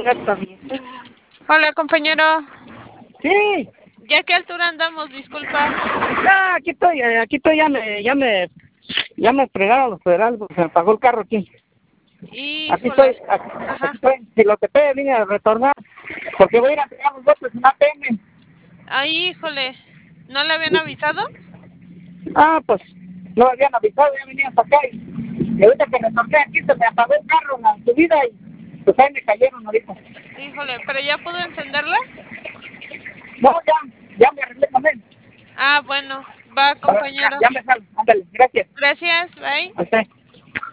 gato bien. Hola, compañero. Sí, ¿Ya a qué altura andamos? Disculpa. aquí estoy, ya me fregaron los federales, porque se me pagó el carro aquí. Híjole. Aquí Ajá. estoy, si lo que te vine a retornar, porque voy a ir a entregar los votos en ATM. Ay, híjole. ¿No le habían avisado? Pues, no me habían avisado, ya venían para acá, y ahorita que retorné aquí se me apagó el carro en la subida, y pues ahí me cayeron ahorita. Híjole, ¿pero ya pudo encenderla? No, ya me arreglé con él. Ah, bueno. Va, compañero. Ya me salgo, ándale, gracias. Gracias, bye. A usted.